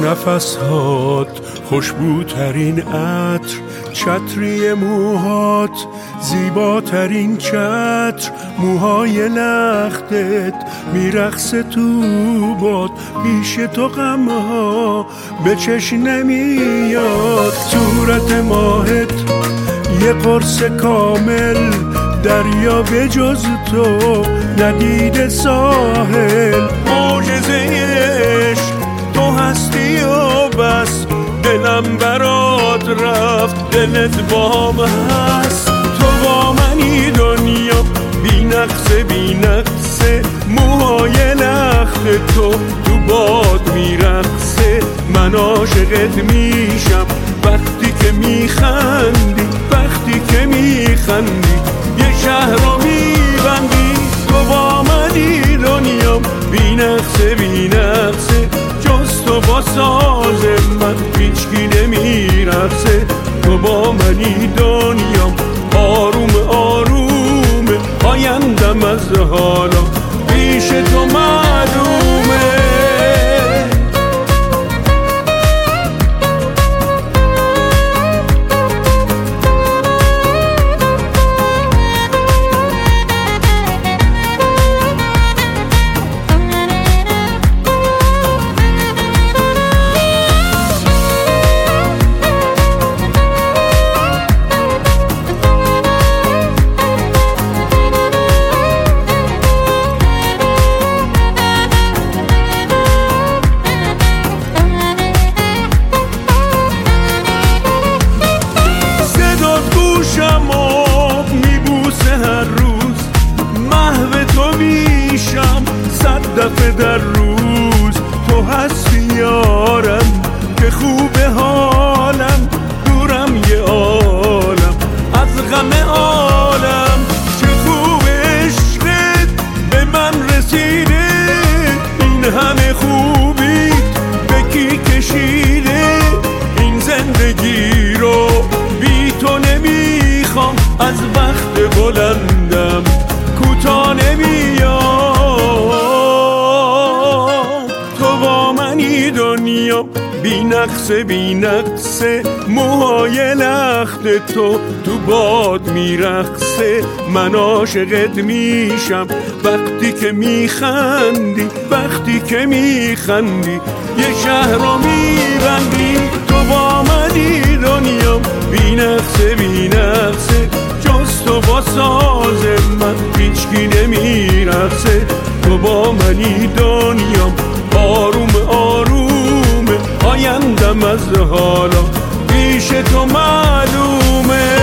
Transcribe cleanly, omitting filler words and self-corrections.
نفسهات خوشبوترین عطر، چتری موهات زیباترین چتر، موهای لختت میرقصه تو باد، پیش تو غمها به چشم نمیاد. صورت ماهت یه قرص کامل، دریا به جز تو ندیده ساحل. معجزه عشق تو هستی و بس، دلم برات رفت دلت بام هست. تو با منی دنیا بی نقصه بی نقصه، موهای لخت تو باد میرقصه. من عاشقت میشم وقتی که میخندی، وقتی که میخندی یه شهر رو میبندی. تو با منی دنیا بی نقصه بی نقصه، جز تو با ساز من هیچکی نمیرقصه. تو با منی دنیا آروم آروم، آیندم از حالا پیش تو معلومه. دفعه در روز تو هستی یارم، که خوبه حالم دورم یه عالم از غم عالم. چه خوب عشقت به من رسیده، این همه خوبی به کی کشیده. این زندگی رو بی تو نمیخوام، از وقت بلندم کوتاه نمیام. دنیا بی نقصه بی نقصه، موهای لخت تو باد میرقصه. من عاشقت میشم وقتی که میخندی، وقتی که میخندی یه شهر رو میبندی. تو با منی دنیا بی نقصه بی نقصه، جز تو با ساز من هیچکی نمیرقصه. تو با منی دنیا آروم آروم، آیندم از حالا پیش تو معلومه.